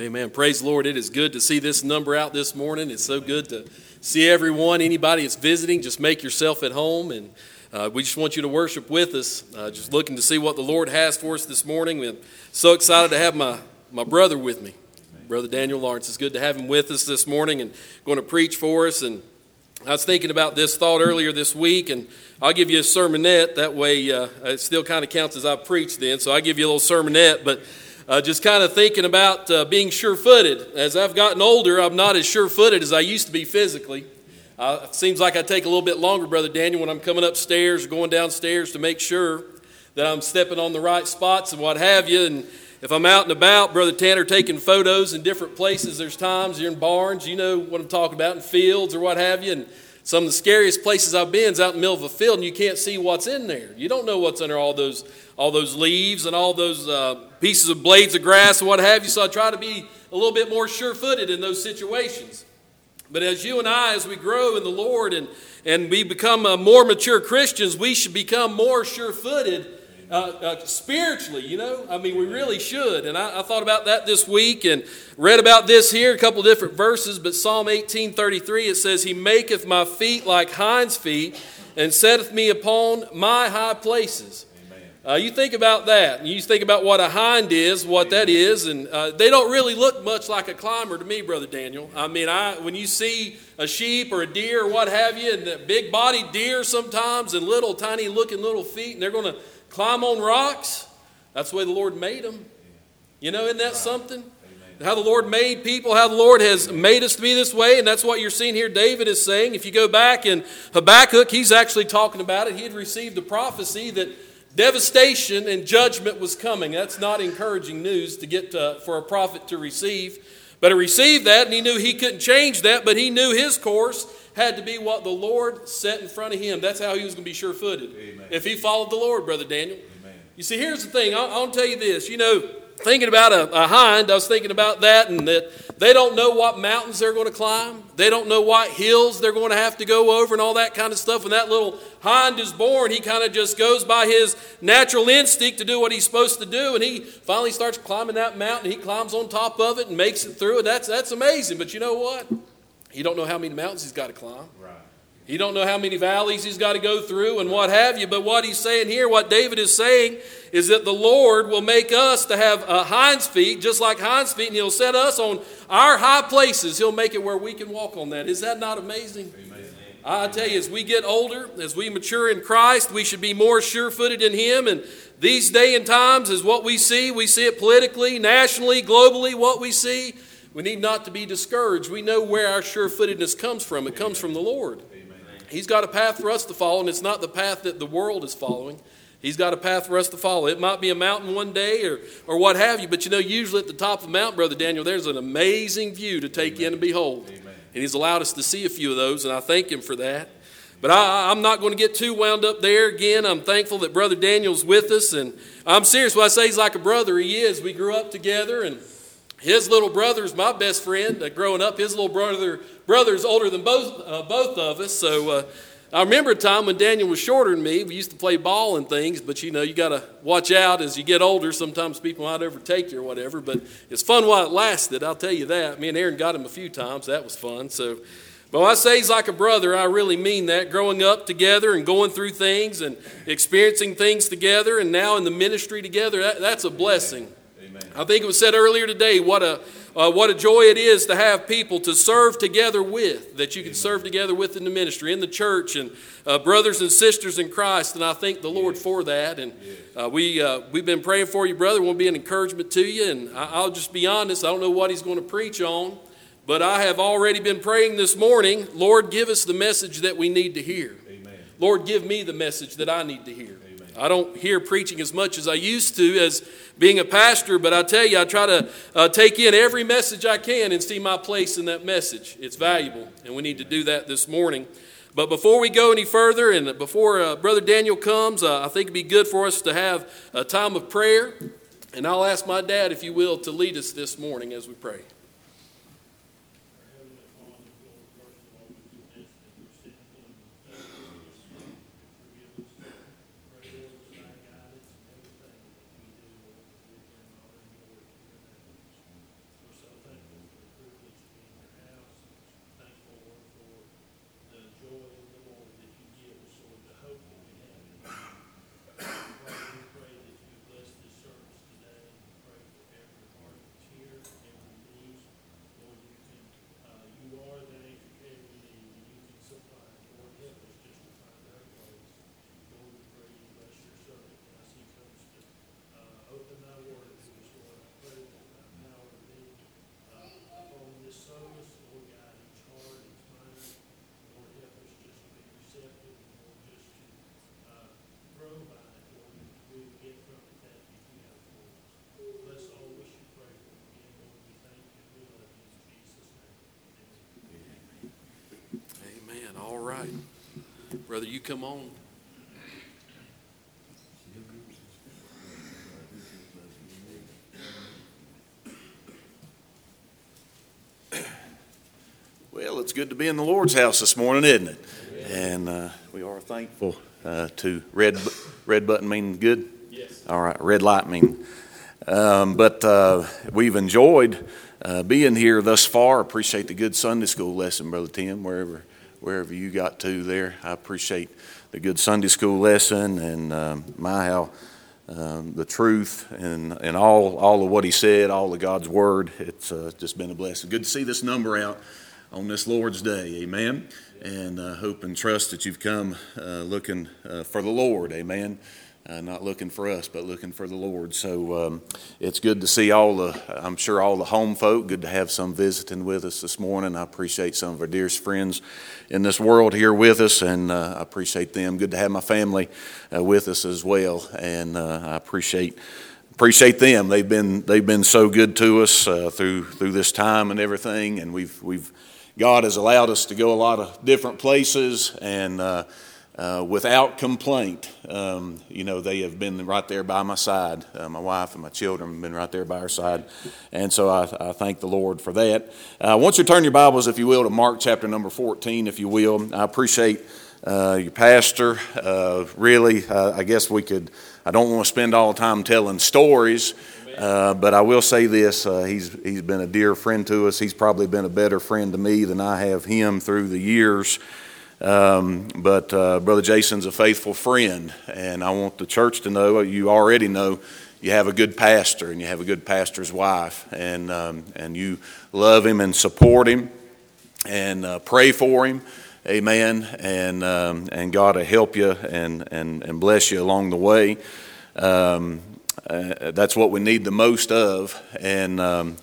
Amen. Praise the Lord. It is good to see this number out this morning. It's so good to see everyone. Anybody that's visiting, just make yourself at home. And we just want you to worship with us. Just looking to see what the Lord has for us this morning. We're so excited to have my brother with me, Brother Daniel Lawrence. It's good to have him with us this morning and going to preach for us. And I was thinking about this thought earlier this week, and I'll give you a sermonette. That way it still kind of counts as I preach then. So I'll give you a little sermonette. But just kind of thinking about being sure-footed. As I've gotten older, I'm not as sure-footed as I used to be physically. It seems like I take a little bit longer, Brother Daniel, when I'm coming upstairs or going downstairs to make sure that I'm stepping on the right spots and what have you. And if I'm out and about, Brother Tanner, taking photos in different places, there's times you're in barns, you know what I'm talking about, in fields or what have you. And some of the scariest places I've been is out in the middle of a field and you can't see what's in there. You don't know what's under all those leaves and all those pieces of blades of grass and what have you. So I try to be a little bit more sure-footed in those situations. But as you and I, as we grow in the Lord and we become more mature Christians, we should become more sure-footed spiritually, you know. I mean, we really should. And I thought about that this week and read about this here, a couple different verses. But Psalm 18:33, it says, He maketh my feet like hinds' feet and setteth me upon my high places. You think about that. You think about what a hind is, what that is, and they don't really look much like a climber to me, Brother Daniel. I mean, when you see a sheep or a deer or what have you, and big-bodied deer sometimes and little tiny-looking little feet, and they're going to climb on rocks, that's the way the Lord made them. You know, isn't that something? How the Lord made people, how the Lord has made us to be this way, and that's what you're seeing here David is saying. If you go back in Habakkuk, he's actually talking about it. He had received a prophecy that devastation and judgment was coming. That's not encouraging news to get for a prophet to receive. But he received that, and he knew he couldn't change that, but he knew his course had to be what the Lord set in front of him. That's how he was going to be sure-footed. Amen. If he followed the Lord, Brother Daniel. Amen. You see, here's the thing. I'll tell you this. You know, thinking about a hind, I was thinking about that, and that they don't know what mountains they're going to climb. They don't know what hills they're going to have to go over and all that kind of stuff. When that little hind is born, he kind of just goes by his natural instinct to do what he's supposed to do, and he finally starts climbing that mountain. He climbs on top of it and makes it through it. That's amazing. But you know what? He don't know how many mountains he's got to climb. Right. He don't know how many valleys he's got to go through and what have you. But what he's saying here, what David is saying, is that the Lord will make us to have hinds feet, just like hinds feet, and He'll set us on our high places. He'll make it where we can walk on that. Is that not amazing? Amen. I tell you, as we get older, as we mature in Christ, we should be more sure-footed in Him. And these day and times is what we see it politically, nationally, globally, what we see. We need not to be discouraged. We know where our sure-footedness comes from. It comes from the Lord. He's got a path for us to follow, and it's not the path that the world is following. He's got a path for us to follow. It might be a mountain one day or what have you, but you know, usually at the top of the mountain, Brother Daniel, there's an amazing view to take in and behold. Amen. And He's allowed us to see a few of those, and I thank Him for that. But I'm not going to get too wound up there. Again, I'm thankful that Brother Daniel's with us, and I'm serious when I say he's like a brother. He is. We grew up together, and his little brother's my best friend. Growing up, his little brother's older than both of us. So I remember a time when Daniel was shorter than me. We used to play ball and things, but you know, you got to watch out as you get older. Sometimes people might overtake you or whatever, but it's fun while it lasted, I'll tell you that. Me and Aaron got him a few times. That was fun. So, but when I say he's like a brother, I really mean that. Growing up together and going through things and experiencing things together and now in the ministry together, that's a blessing. I think it was said earlier today, what a joy it is to have people to serve together with, that you can serve together with in the ministry, in the church, and brothers and sisters in Christ, and I thank the Lord for that. And we've been praying for you, brother. We'll be an encouragement to you, and I'll just be honest, I don't know what he's going to preach on, but I have already been praying this morning, Lord, give us the message that we need to hear. Amen. Lord, give me the message that I need to hear. I don't hear preaching as much as I used to as being a pastor, but I tell you, I try to take in every message I can and see my place in that message. It's valuable, and we need to do that this morning. But before we go any further, and before Brother Daniel comes, I think it'd be good for us to have a time of prayer, and I'll ask my dad, if you will, to lead us this morning as we pray. right. Brother, you come on. Well, it's good to be in the Lord's house this morning, isn't it? And we are thankful to red button mean good? Yes. All right, red light mean. But we've enjoyed being here thus far. Appreciate the good Sunday school lesson, Brother Tim, wherever you got to there. I appreciate the good Sunday school lesson and how the truth and all of what he said, all of God's word. It's just been a blessing. Good to see this number out on this Lord's Day, amen. And hope and trust that you've come looking for the Lord, amen. Not looking for us, but looking for the Lord. So it's good to see I'm sure all the home folk. Good to have some visiting with us this morning. I appreciate some of our dearest friends in this world here with us, and I appreciate them. Good to have my family with us as well, and I appreciate them. They've been so good to us through this time and everything, and God has allowed us to go a lot of different places, and without complaint, they have been right there by my side. My wife and my children have been right there by our side, and so I thank the Lord for that. I want you to turn your Bibles, if you will, to Mark chapter number 14, if you will. I appreciate your pastor. Really, I guess I don't want to spend all the time telling stories. But I will say this, he's been a dear friend to us. He's probably been a better friend to me than I have him through the years. But Brother Jason's a faithful friend, and I want the church to know, you already know, you have a good pastor, and you have a good pastor's wife, and you love him and support him and pray for him. Amen. And God will help you and bless you along the way. That's what we need the most of, and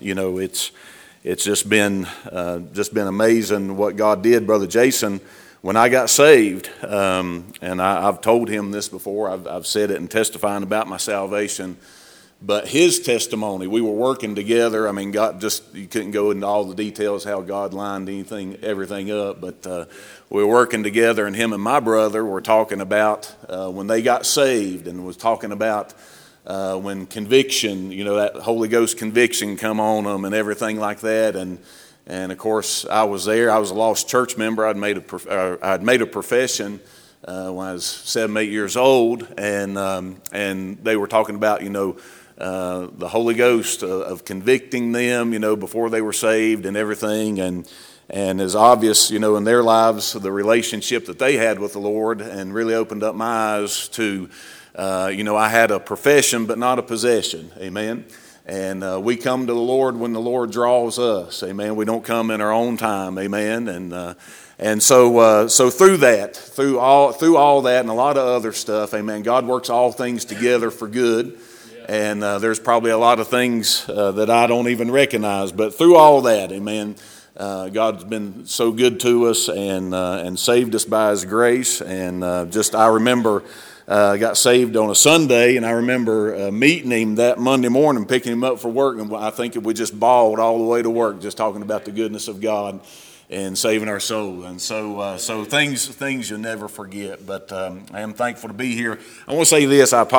it's just been amazing what God did, Brother Jason. When I got saved, and I've told him this before, I've said it in testifying about my salvation. But his testimony, we were working together. I mean, you couldn't go into all the details how God lined everything up, but we were working together, and him and my brother were talking about when they got saved, and was talking about when conviction, that Holy Ghost conviction come on them and everything like that. And of course, I was there. I was a lost church member. I'd made a profession when I was 7, 8 years old. And they were talking about, the Holy Ghost of convicting them, before they were saved and everything. And as obvious, in their lives, the relationship that they had with the Lord, and really opened up my eyes to I had a profession, but not a possession. Amen. And we come to the Lord when the Lord draws us. Amen. We don't come in our own time. Amen. And so through all that and a lot of other stuff. Amen. God works all things together for good. And there's probably a lot of things that I don't even recognize. But through all that, amen, God's been so good to us and saved us by His grace. And I remember. Got saved on a Sunday, and I remember meeting him that Monday morning, picking him up for work, and I think we just bawled all the way to work, just talking about the goodness of God and saving our soul. And so things you'll never forget. But I am thankful to be here. I want to say this. I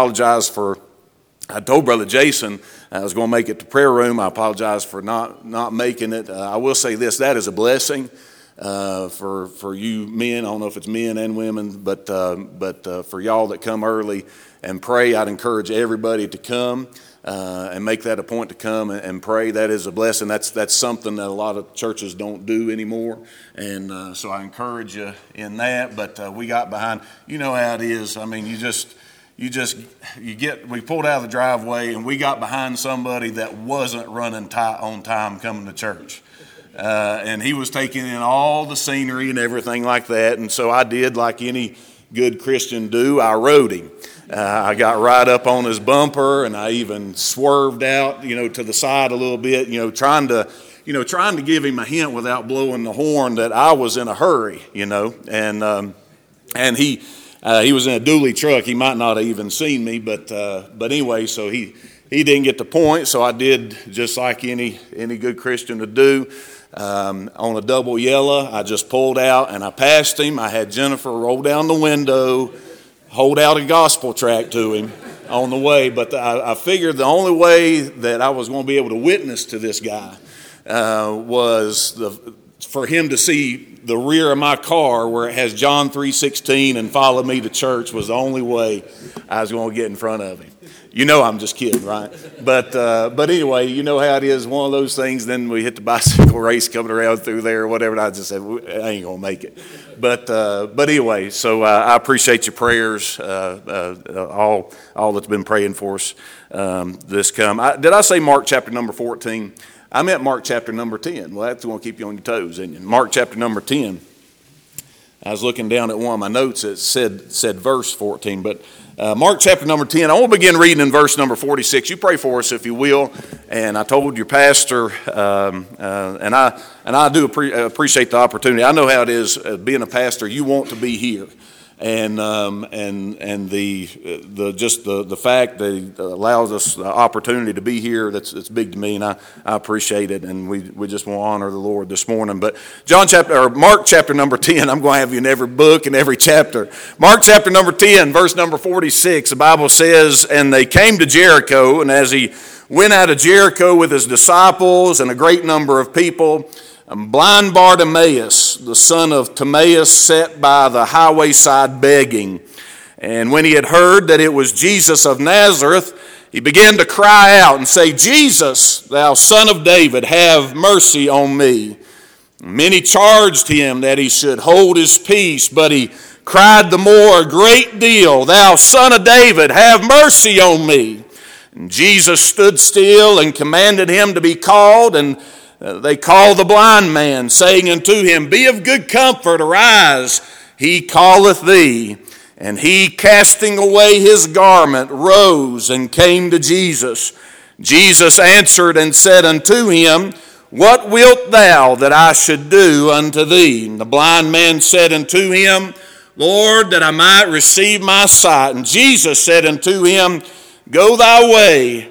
told Brother Jason I was going to make it to prayer room. I apologize for not making it. I will say this. That is a blessing. For you men, I don't know if it's men and women, but for y'all that come early and pray, I'd encourage everybody to come and make that a point to come and pray. That is a blessing. That's something that a lot of churches don't do anymore, and so I encourage you in that. But we got behind. You know how it is. I mean, we pulled out of the driveway and we got behind somebody that wasn't running tight on time coming to church. And he was taking in all the scenery and everything like that. And so I did like any good Christian do. I rode him. I got right up on his bumper, and I even swerved out, to the side a little bit, trying to give him a hint without blowing the horn that I was in a hurry, And he was in a dually truck. He might not have even seen me, but anyway, so he didn't get the point. So I did just like any good Christian would do. on a double yellow. I just pulled out and I passed him. I had Jennifer roll down the window, hold out a gospel tract to him on the way. But I figured the only way that I was going to be able to witness to this guy was for him to see the rear of my car where it has John 3:16 and follow me to church was the only way I was going to get in front of him. You know I'm just kidding, right? But anyway, you know how it is, one of those things. Then we hit the bicycle race coming around through there or whatever, and I just said, I ain't going to make it. But anyway, so I appreciate your prayers, all that's been praying for us this come. Did I say Mark chapter number 14? I meant Mark chapter number 10. Well, that's going to keep you on your toes, isn't it? Mark chapter number 10. I was looking down at one of my notes. It said verse 14, but Mark chapter number 10. I want to begin reading in verse number 46. You pray for us if you will. And I told your pastor, and I do appreciate the opportunity. I know how it is being a pastor. You want to be here. And the fact that he allows us the opportunity to be here, that's big to me, and I appreciate it, and we just want to honor the Lord this morning. But Mark chapter number 10, I'm going to have you in every book and every chapter. Mark chapter number 10, verse number 46, the Bible says, "And they came to Jericho, and as he went out of Jericho with his disciples and a great number of people, blind Bartimaeus, the son of Timaeus, sat by the highway side begging. And when he had heard that it was Jesus of Nazareth, he began to cry out and say, 'Jesus, thou son of David, have mercy on me.' Many charged him that he should hold his peace, but he cried the more a great deal, 'Thou son of David, have mercy on me.' And Jesus stood still and commanded him to be called, and they called the blind man, saying unto him, 'Be of good comfort, arise, he calleth thee.' And he, casting away his garment, rose and came to Jesus. Jesus answered and said unto him, 'What wilt thou that I should do unto thee?' And the blind man said unto him, 'Lord, that I might receive my sight.' And Jesus said unto him, 'Go thy way,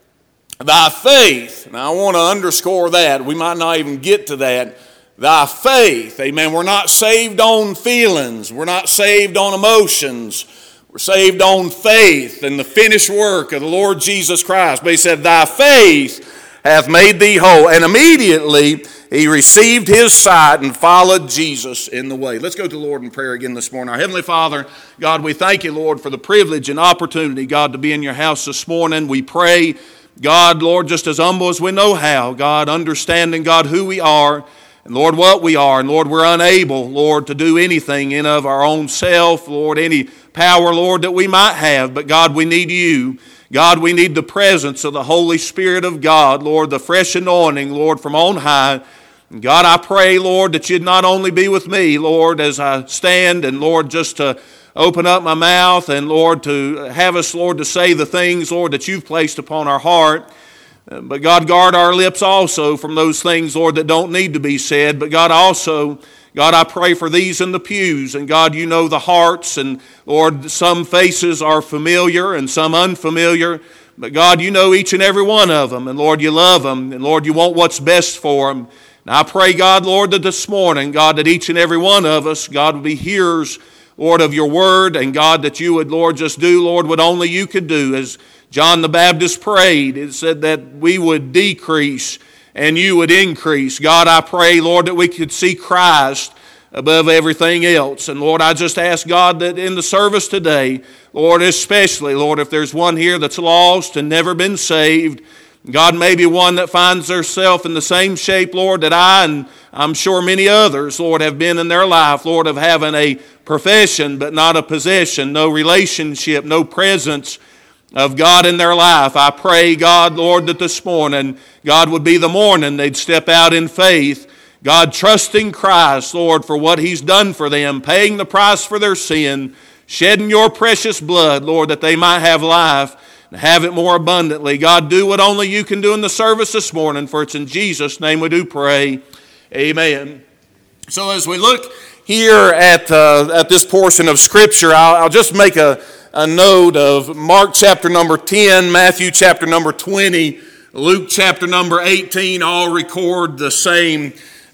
thy faith.'" Now I want to underscore that. We might not even get to that. Thy faith. Amen. We're not saved on feelings. We're not saved on emotions. We're saved on faith and the finished work of the Lord Jesus Christ. But he said, "Thy faith hath made thee whole." And immediately he received his sight and followed Jesus in the way. Let's go to the Lord in prayer again this morning. Our Heavenly Father, God, we thank you, Lord, for the privilege and opportunity, God, to be in your house this morning. We pray, God, Lord, just as humble as we know how, God, understanding, God, who we are, and Lord, what we are, and Lord, we're unable, Lord, to do anything in of our own self, Lord, any power, Lord, that we might have, but God, we need you. God, we need the presence of the Holy Spirit of God, Lord, the fresh anointing, Lord, from on high. And God, I pray, Lord, that you'd not only be with me, Lord, as I stand, and Lord, just to open up my mouth, and Lord, to have us, Lord, to say the things, Lord, that you've placed upon our heart. But God, guard our lips also from those things, Lord, that don't need to be said. But God, also, God, I pray for these in the pews. And God, you know the hearts. And Lord, some faces are familiar and some unfamiliar. But God, you know each and every one of them. And Lord, you love them. And Lord, you want what's best for them. And I pray, God, Lord, that this morning, God, that each and every one of us, God, would be hearers, Lord, of your word. And God, that you would, Lord, just do, Lord, what only you could do. As John the Baptist prayed, it said that we would decrease and you would increase. God, I pray, Lord, that we could see Christ above everything else. And Lord, I just ask, God, that in the service today, Lord, especially, Lord, if there's one here that's lost and never been saved, God, maybe one that finds themselves in the same shape, Lord, that I and I'm sure many others, Lord, have been in their life, Lord, of having a profession but not a possession, no relationship, no presence of God in their life. I pray, God, Lord, that this morning, God, would be the morning they'd step out in faith, God, trusting Christ, Lord, for what he's done for them, paying the price for their sin, shedding your precious blood, Lord, that they might have life and have it more abundantly. God, do what only you can do in the service this morning, for it's in Jesus' name we do pray. Amen. So as we look here at this portion of Scripture, I'll just make a note of Mark chapter number 10, Matthew chapter number 20, Luke chapter number 18, all record the same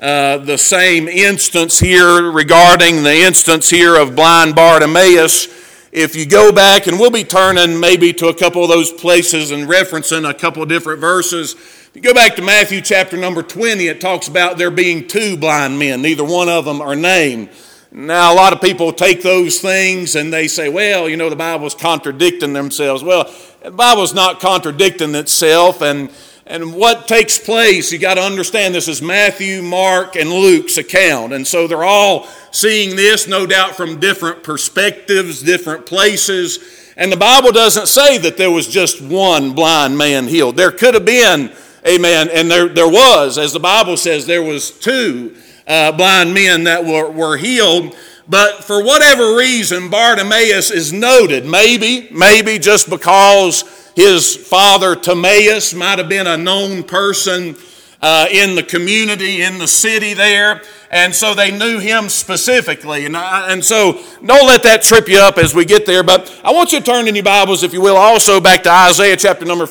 the same instance here regarding the instance here of blind Bartimaeus. If you go back, and we'll be turning maybe to a couple of those places and referencing a couple of different verses. If you go back to Matthew chapter number 20, it talks about there being two blind men. Neither one of them are named. Now, a lot of people take those things and they say, well, you know, the Bible's contradicting themselves. Well, the Bible's not contradicting itself, and what takes place, you got to understand this is Matthew, Mark, and Luke's account. And so they're all seeing this, no doubt, from different perspectives, different places. And the Bible doesn't say that there was just one blind man healed. There could have been, amen, and there was, as the Bible says, there was two blind men that were healed. But for whatever reason, Bartimaeus is noted. Maybe just because his father Timaeus might have been a known person in the community, in the city there. And so they knew him specifically. And so don't let that trip you up as we get there. But I want you to turn in your Bibles, if you will, also back to Isaiah chapter number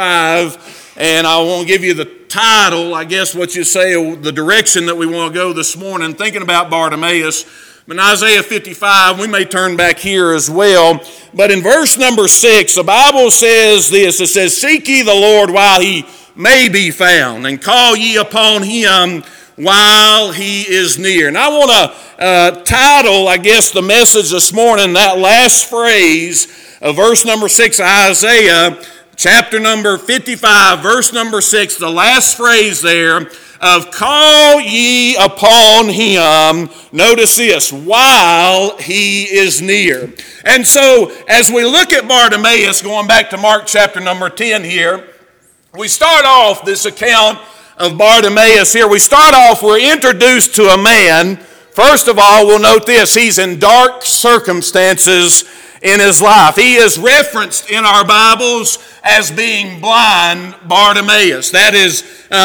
55. And I want to give you the title, I guess what you say, the direction that we want to go this morning, thinking about Bartimaeus. In Isaiah 55, we may turn back here as well. But in verse number 6, the Bible says this. It says, "Seek ye the Lord while he may be found, and call ye upon him while he is near." And I want to title, I guess, the message this morning, that last phrase of verse number 6, Isaiah chapter number 55, verse number 6, the last phrase there of "call ye upon him," notice this, "while he is near." And so as we look at Bartimaeus, going back to Mark chapter number 10 here, we start off this account of Bartimaeus here. We start off, we're introduced to a man. First of all, we'll note this, he's in dark circumstances in his life. He is referenced in our Bibles as being blind Bartimaeus. That is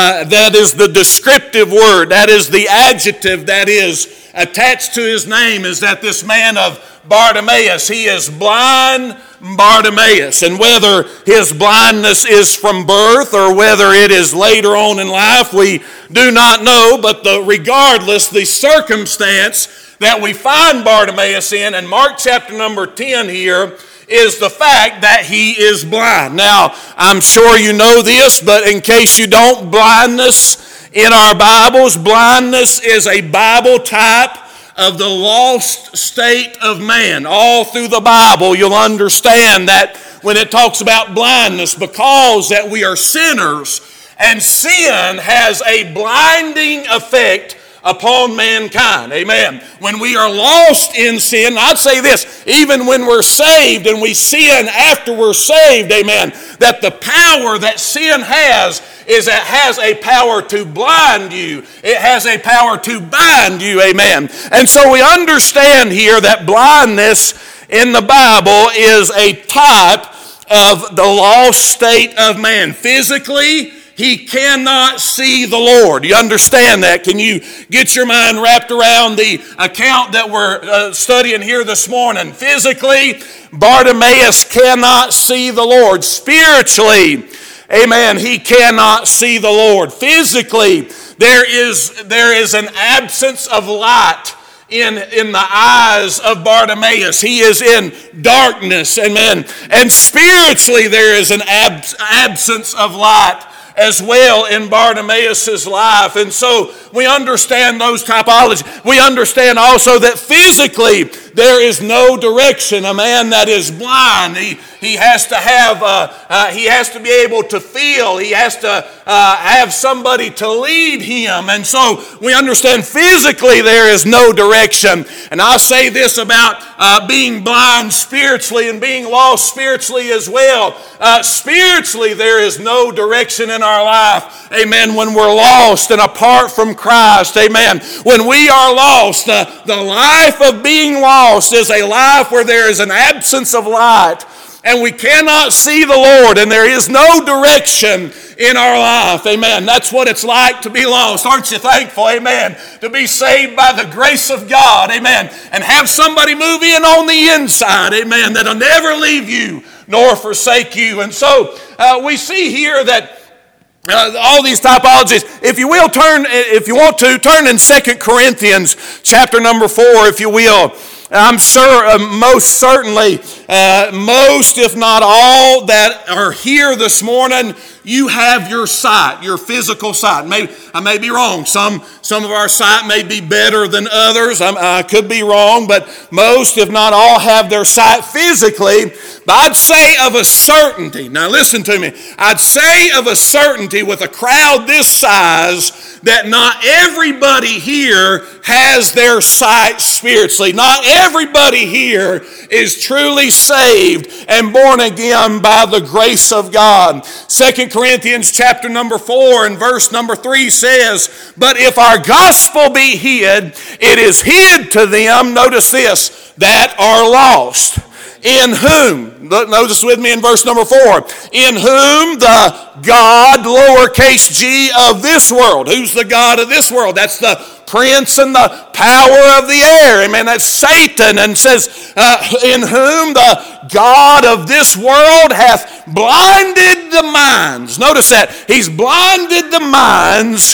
the descriptive word. That is the adjective that is attached to his name, is that this man of Bartimaeus, he is blind Bartimaeus. And whether his blindness is from birth or whether it is later on in life, we do not know. But regardless, the circumstance that we find Bartimaeus in Mark chapter number 10 here, is the fact that he is blind. Now, I'm sure you know this, but in case you don't, blindness in our Bibles, blindness is a Bible type of the lost state of man. All through the Bible, you'll understand that when it talks about blindness, because that we are sinners, and sin has a blinding effect upon mankind. Amen. When we are lost in sin, I'd say this, even when we're saved and we sin after we're saved, amen, that the power that sin has is it has a power to blind you. It has a power to bind you, amen. And so we understand here that blindness in the Bible is a type of the lost state of man. Physically, he cannot see the Lord. You understand that? Can you get your mind wrapped around the account that we're studying here this morning? Physically, Bartimaeus cannot see the Lord. Spiritually, amen, he cannot see the Lord. Physically, there is an absence of light in the eyes of Bartimaeus. He is in darkness, amen. And spiritually, there is an absence of light as well in Bartimaeus' life. And so we understand those typologies. We understand also that physically there is no direction. A man that is blind, he has to have, he has to be able to feel. He has to have somebody to lead him. And so we understand physically there is no direction. And I'll say this about being blind spiritually and being lost spiritually as well. Spiritually there is no direction in our life. Amen. When we're lost and apart from Christ. Amen. When we are lost, the life of being lost is a life where there is an absence of light. And we cannot see the Lord, and there is no direction in our life. Amen. That's what it's like to be lost. Aren't you thankful, amen, to be saved by the grace of God, amen, and have somebody move in on the inside, amen, that'll never leave you nor forsake you. And so we see here that all these typologies. If you will, if you want to, turn in 2 Corinthians chapter number 4, if you will. I'm sure, most certainly, most if not all that are here this morning, you have your sight, your physical sight. I may be wrong. Some of our sight may be better than others. I could be wrong, but most if not all have their sight physically. But I'd say of a certainty, now listen to me, I'd say of a certainty with a crowd this size that not everybody here has their sight spiritually. Not everybody here is truly saved and born again by the grace of God. 2 Corinthians chapter number 4 and verse number 3 says, "But if our gospel be hid, it is hid to them," notice this, "that are lost. In whom," notice with me in verse number 4, "in whom the God," lowercase g, "of this world." Who's the God of this world? That's the prince and the power of the air. Amen. That's Satan. And says, "in whom the God of this world hath blinded the minds." Notice that. He's blinded the minds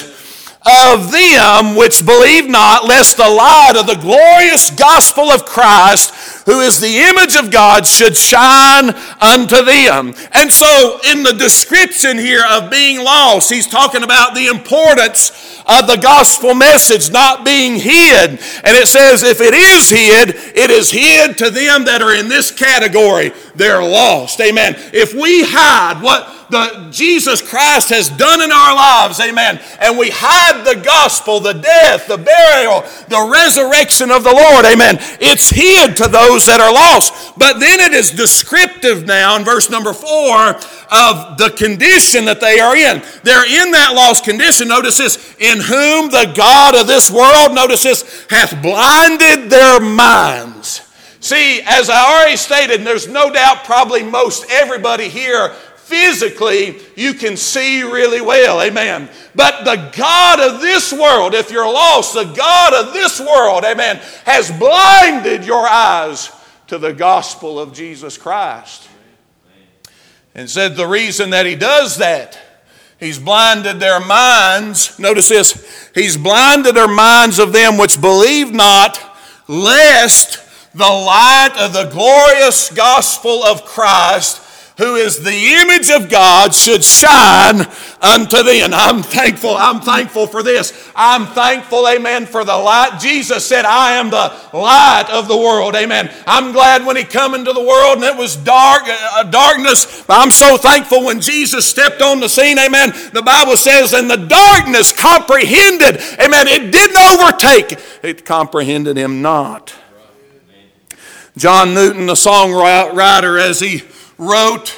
of them which believe not, lest the light of the glorious gospel of Christ, who is the image of God, should shine unto them. And so in the description here of being lost, he's talking about the importance of the gospel message not being hid. And it says if it is hid, it is hid to them that are in this category. They're lost. Amen. If we hide what Jesus Christ has done in our lives, amen, and we hide the gospel, the death, the burial, the resurrection of the Lord, amen, it's hid to those that are lost. But then it is descriptive now in verse number 4 of the condition that they are in. They're in that lost condition. Notice this, "in whom the God of this world," notice this, "hath blinded their minds." See, as I already stated, and there's no doubt probably most everybody here physically, you can see really well, amen. But the God of this world, if you're lost, the God of this world, amen, has blinded your eyes to the gospel of Jesus Christ. And said the reason that he does that, he's blinded their minds. Notice this, he's blinded their minds of them which believe not, lest the light of the glorious gospel of Christ, who is the image of God, should shine unto thee. And I'm thankful for this. I'm thankful, amen, for the light. Jesus said, "I am the light of the world," amen. I'm glad when he come into the world and it was darkness, but I'm so thankful when Jesus stepped on the scene, amen. The Bible says, "and the darkness comprehended," amen, it didn't overtake, it comprehended him not. John Newton, the songwriter, as he wrote,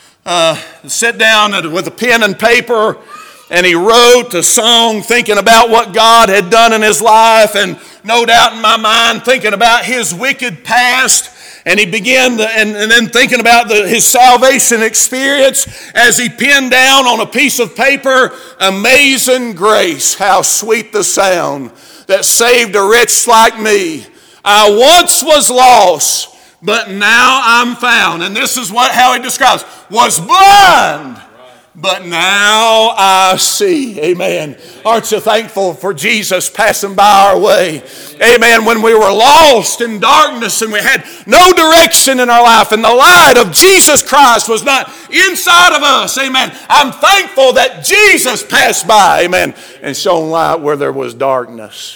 sit down with a pen and paper, and he wrote a song thinking about what God had done in his life, and no doubt in my mind thinking about his wicked past. And he began and then thinking about his salvation experience as he penned down on a piece of paper, "Amazing grace, how sweet the sound that saved a wretch like me. I once was lost, but now I'm found." And this is how he describes, "was blind, but now I see." Amen. Aren't you thankful for Jesus passing by our way? Amen. When we were lost in darkness and we had no direction in our life and the light of Jesus Christ was not inside of us. Amen. I'm thankful that Jesus passed by. Amen. And shone light where there was darkness.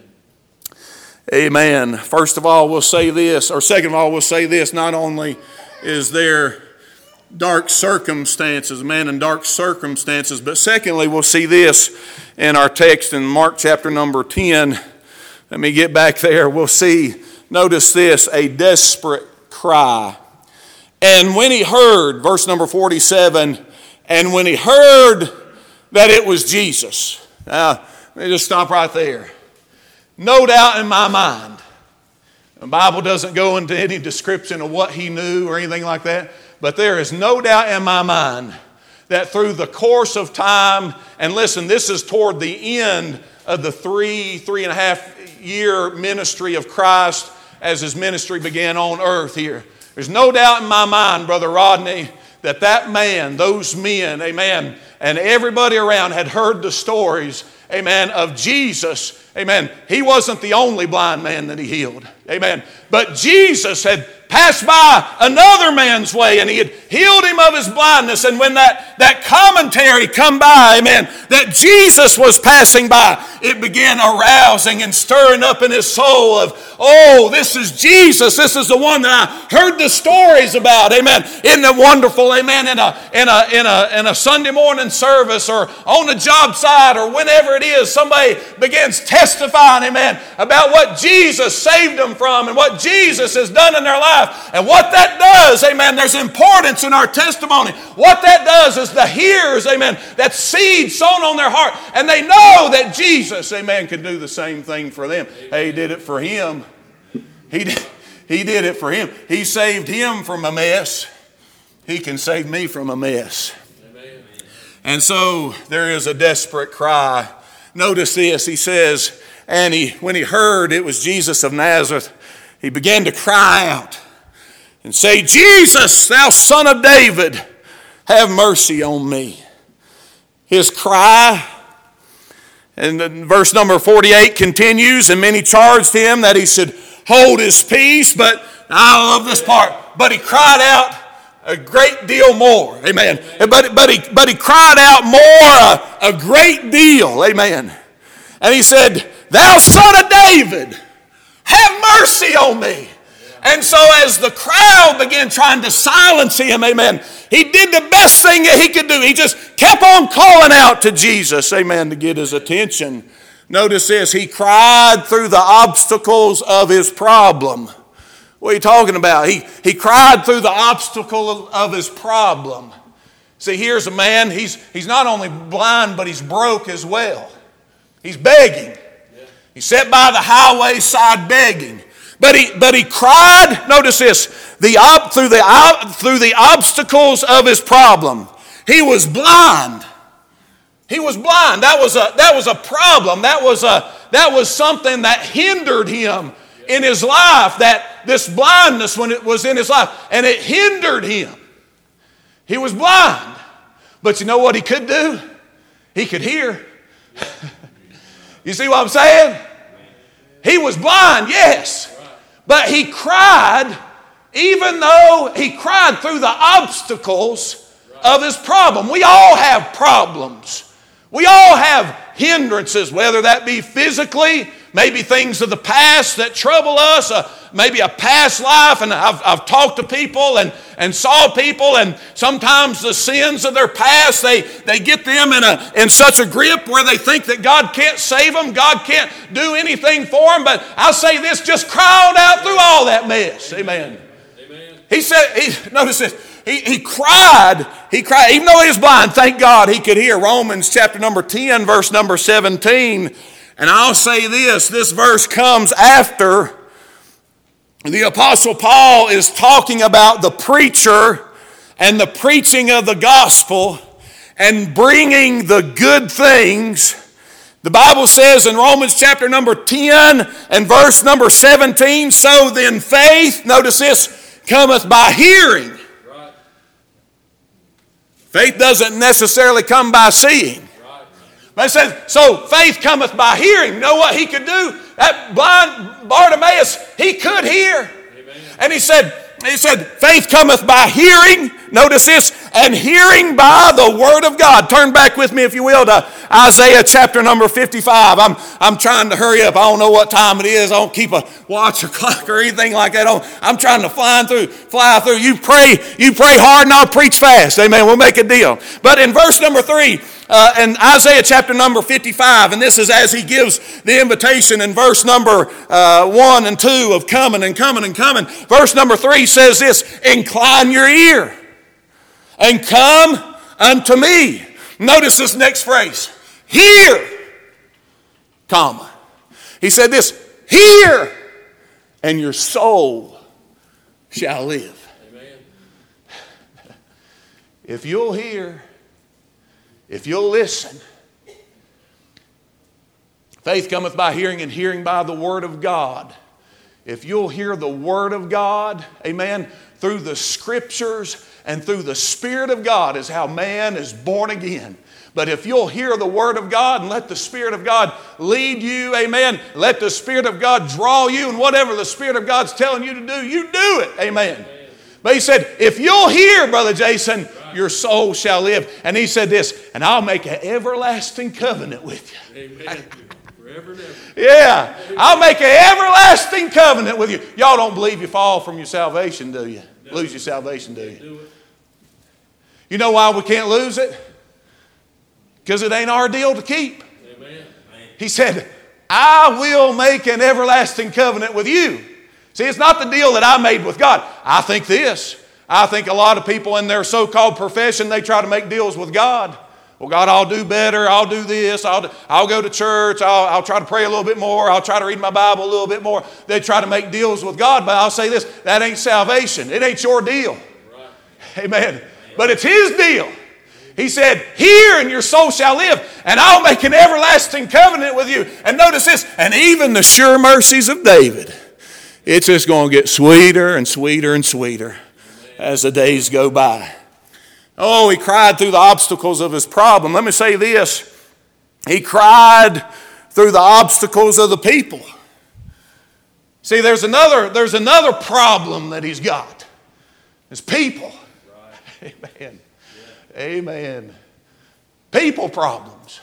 Amen. First of all, we'll say this, or second of all, we'll say this. Not only is there dark circumstances, man, in dark circumstances, but secondly, we'll see this in our text in Mark chapter number 10. Let me get back there. We'll see, notice this, a desperate cry. "And when he heard," verse number 47, "and when he heard that it was Jesus." Now, let me just stop right there. No doubt in my mind, the Bible doesn't go into any description of what he knew or anything like that, but there is no doubt in my mind that through the course of time, and listen, this is toward the end of the three and a half year ministry of Christ as his ministry began on earth here. There's no doubt in my mind, Brother Rodney, that man, those men, amen, and everybody around had heard the stories, amen, of Jesus. Amen. He wasn't the only blind man that he healed. Amen. But Jesus had passed by another man's way and he had healed him of his blindness. And when that commentary come by, amen, that Jesus was passing by, it began arousing and stirring up in his soul of, oh, this is Jesus. This is the one that I heard the stories about. Amen. Isn't it wonderful? Amen. In a Sunday morning service or on a job site or whenever it is, somebody begins testifying, amen, about what Jesus saved them from and what Jesus has done in their life. And what that does, amen, there's importance in our testimony. What that does is the hearers, amen, that seed sown on their heart, and they know that Jesus, amen, can do the same thing for them. Hey, he did it for him. He did it for him. He saved him from a mess. He can save me from a mess. Amen. And so there is a desperate cry. Notice this, he says, and when he heard it was Jesus of Nazareth, he began to cry out and say, Jesus, thou son of David, have mercy on me. His cry, and then verse number 48 continues, and many charged him that he should hold his peace, but I love this part, but he cried out a great deal more. Amen. But he cried out more, a great deal. Amen. And he said, thou son of David, have mercy on me. And so as the crowd began trying to silence him, amen, he did the best thing that he could do. He just kept on calling out to Jesus, amen, to get his attention. Notice this, he cried through the obstacles of his problem. What are you talking about? He cried through the obstacle of his problem. See, here's a man, he's not only blind, but he's broke as well. He's begging. He sat by the highway side begging. But he cried, notice this, through the obstacles of his problem. He was blind. He was blind. That was a problem. That was something that hindered him in his life, that this blindness when it was in his life, and it hindered him. He was blind. But you know what he could do? He could hear. You see what I'm saying? He was blind, yes. But he cried, even though he cried through the obstacles of his problem. We all have problems. We all have hindrances, whether that be physically, maybe things of the past that trouble us, maybe a past life. And I've talked to people and saw people, and sometimes the sins of their past, they get them in such a grip where they think that God can't save them, God can't do anything for them. But I'll say this, just cry on out through all that mess. Amen. Amen. He said, notice this, he cried, even though he was blind, thank God he could hear. Romans chapter number 10, verse number 17. And I'll say this verse comes after the Apostle Paul is talking about the preacher and the preaching of the gospel and bringing the good things. The Bible says in Romans chapter number 10 and verse number 17, so then faith, notice this, cometh by hearing. Right. Faith doesn't necessarily come by seeing. But it says, so faith cometh by hearing. You know what he could do? That blind Bartimaeus, he could hear. Amen. And he said, faith cometh by hearing. Notice this, and hearing by the word of God. Turn back with me, if you will, to Isaiah chapter number 55. I'm trying to hurry up. I don't know what time it is. I don't keep a watch or clock or anything like that. I'm trying to fly through. You pray hard and I'll preach fast. Amen. We'll make a deal. But in verse number 3, in Isaiah chapter number 55, and this is as he gives the invitation in verse number 1 and 2 of coming and coming and coming. Verse number 3 says this, incline your ear and come unto me. Notice this next phrase, hear, comma. He said this, hear, and your soul shall live. Amen. If you'll hear, if you'll listen, faith cometh by hearing and hearing by the word of God. if you'll hear the Word of God, amen, through the Scriptures and through the Spirit of God is how man is born again. But if you'll hear the Word of God and let the Spirit of God lead you, amen, let the Spirit of God draw you, and whatever the Spirit of God's telling you to do, you do it, amen. But he said, if you'll hear, Brother Jason, your soul shall live. And he said this, and I'll make an everlasting covenant with you. Amen. Forever and ever. Yeah, I'll make an everlasting covenant with you. Y'all don't believe you fall from your salvation, do you? No. Lose your salvation, do you? You know why we can't lose it? Because it ain't our deal to keep. Amen. He said, I will make an everlasting covenant with you. See, it's not the deal that I made with God. I think this. I think a lot of people in their so-called profession, they try to make deals with God. Well, God, I'll do better. I'll do this. I'll go to church. I'll try to pray a little bit more. I'll try to read my Bible a little bit more. They try to make deals with God, but I'll say this. That ain't salvation. It ain't your deal. Right. Amen. But it's His deal. He said, hear and your soul shall live, and I'll make an everlasting covenant with you. And notice this, and even the sure mercies of David, it's just going to get sweeter and sweeter and sweeter as the days go by. Oh, he cried through the obstacles of his problem. Let me say this. He cried through the obstacles of the people. See, there's another problem that he's got. It's people. Right. Amen. Yeah. Amen. People problems.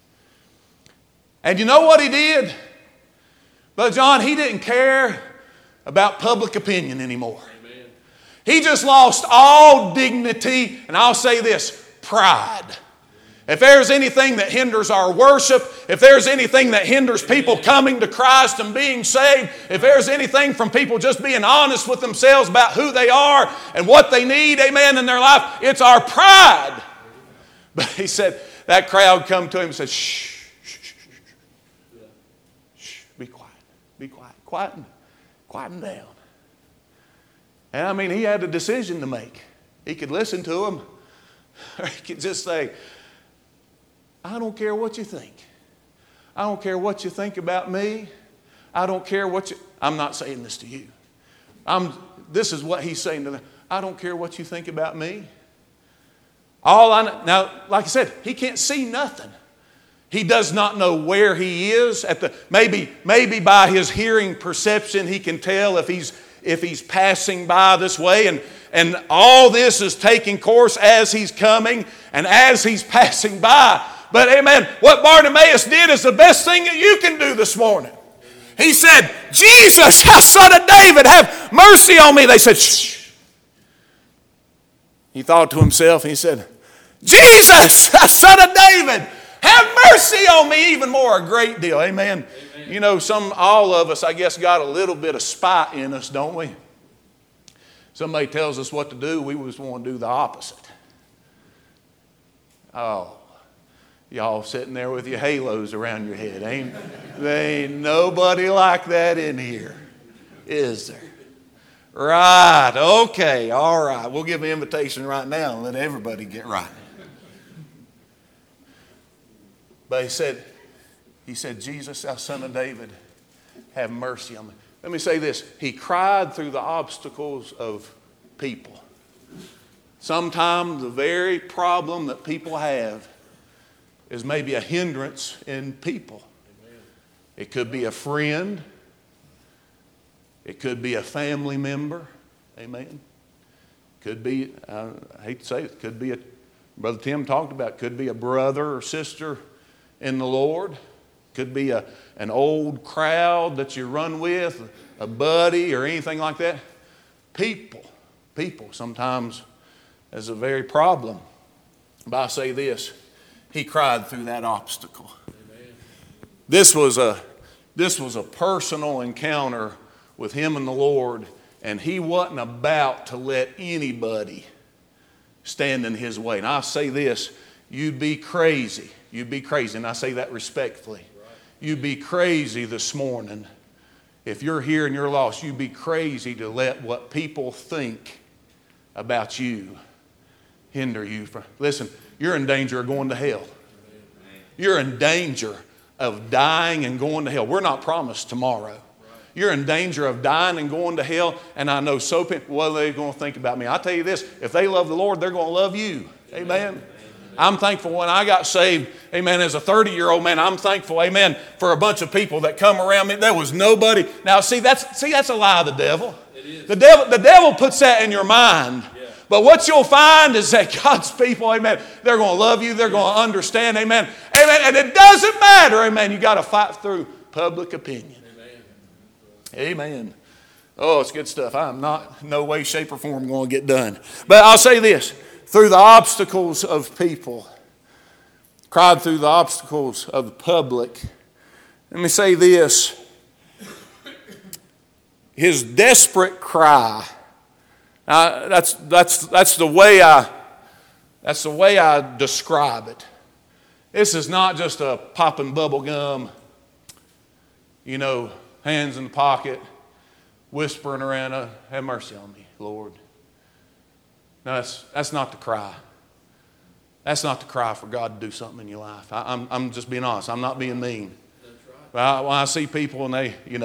And you know what he did? Brother John, he didn't care about public opinion anymore. Amen. He just lost all dignity, and I'll say this, pride. If there's anything that hinders our worship, if there's anything that hinders people coming to Christ and being saved, if there's anything from people just being honest with themselves about who they are and what they need, amen, in their life, it's our pride. But he said, that crowd come to him and said, shh, shh, shh, shh, shh, be quiet, quieten down. And I mean, he had a decision to make. He could listen to them, or he could just say, I don't care what you think. I don't care what you think about me. I don't care what you... I'm not saying this to you. This is what he's saying to them. I don't care what you think about me. Now, like I said, he can't see nothing. He does not know where he is. Maybe by his hearing perception, he can tell if he's passing by this way. And all this is taking course as he's coming and as he's passing by. But amen, what Bartimaeus did is the best thing that you can do this morning. He said, Jesus, thou son of David, have mercy on me. They said, shh. He thought to himself, he said, Jesus, thou son of David, have mercy on me. Even more, a great deal. Amen. Amen. You know, all of us, I guess, got a little bit of spite in us, don't we? Somebody tells us what to do, we just want to do the opposite. Oh. Y'all sitting there with your halos around your head. There ain't nobody like that in here, is there? Right, okay, all right. We'll give an invitation right now and let everybody get right. But he said, Jesus, thou son of David, have mercy on me. Let me say this. He cried through the obstacles of people. Sometimes the very problem that people have is maybe a hindrance in people. Amen. It could be a friend. It could be a family member. Amen. Could be, I hate to say it, could be Brother Tim talked about, could be a brother or sister in the Lord. Could be an old crowd that you run with, a buddy or anything like that. People sometimes is a very problem. But I say this, he cried through that obstacle. Amen. This was a personal encounter with him and the Lord, and he wasn't about to let anybody stand in his way. And I say this, you'd be crazy, and I say that respectfully. You'd be crazy this morning. If you're here and you're lost, you'd be crazy to let what people think about you hinder you from... Listen, you're in danger of going to hell. You're in danger of dying and going to hell. We're not promised tomorrow. you're in danger of dying and going to hell, and I know so people, what are they going to think about me? I'll tell you this, if they love the Lord, they're going to love you. Amen. I'm thankful when I got saved, amen, as a 30-year-old man, I'm thankful, amen, for a bunch of people that come around me. There was nobody. Now, see, that's a lie of the devil. It is. The devil puts that in your mind. Yeah. But what you'll find is that God's people, amen, they're going to love you. They're going to understand, amen. Amen. And it doesn't matter, amen. You got to fight through public opinion. Amen. Oh, it's good stuff. I'm not, no way, shape, or form going to get done. But I'll say this. Through the obstacles of people, cried through the obstacles of the public. Let me say this. His desperate cry. That's the way I describe it. This is not just a popping bubble gum, hands in the pocket, whispering around, have mercy on me, Lord. No, that's not the cry. That's not the cry for God to do something in your life. I'm just being honest. I'm not being mean. That's right. When I see people and